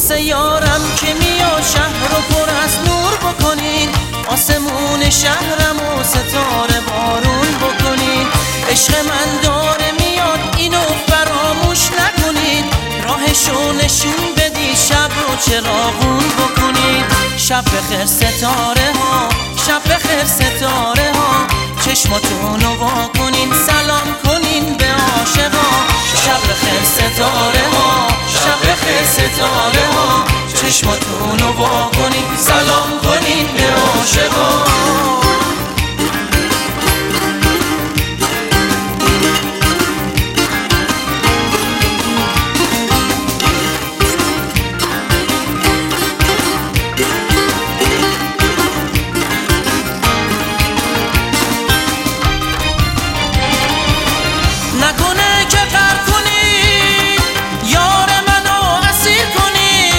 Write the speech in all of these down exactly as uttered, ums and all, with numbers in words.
واسه یارم که میاد شهر رو پر از نور بکنین، آسمون شهرم و ستاره بارون بکنین. عشق من داره میاد اینو فراموش نکنین، راهشو نشون بدی شب رو چراغون بکنین. شب بخیر ستاره ها، شب بخیر ستاره ها، چشماتون رو وا کنین سلام کنین به عاشقا. شب بخیر ستاره ها، شب بخیر ستاره ها، چشماتون رو وا کنین سلام کنین به عاشقا. نکنه که غر کنی یار منو اسیر کنی،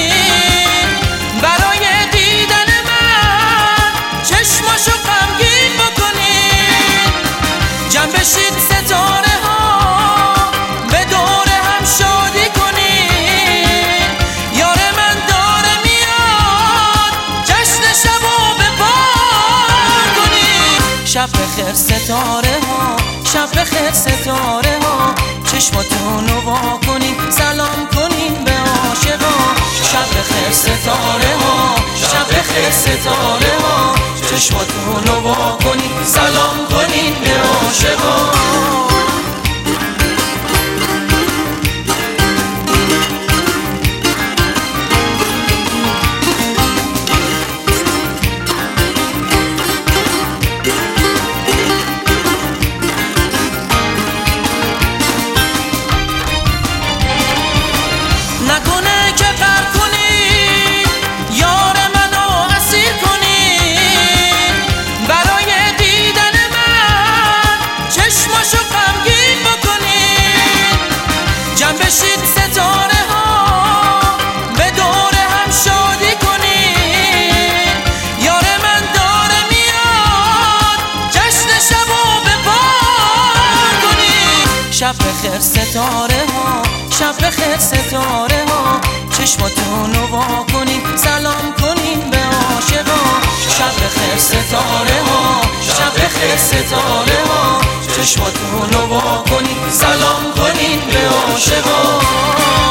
برای دیدن من چشماشو غمگین بکنی. جمع بشید ستاره ها به دور هم شادی کنی، یار من داره میاد جشن شبو به پار کنی. شب بخیر ستاره ها، شب بخیر ستاره ها، چشماتون رو وا کنین سلام کنین به عاشقا. شب بخیر ستاره ها، شب بخیر ستاره ها، چشماتون رو وا کنین سلام کنین به عاشقا. نکنه که غر کنی یار منو اسیر کنی، برای دیدن من چشماشو غمگین بکنی. جمع بشید ستاره ها به دور هم شادی کنی، یار من داره میاد جشن شبو به پار کنی. شب بخیر ستاره ها، شب بخیر ستاره ها، چشماتون رو وا کنین سلام کنین به عاشقا. شب بخیر ستاره ها، شب بخیر ستاره ها، چشماتون رو وا کنین سلام کنین به عاشقا.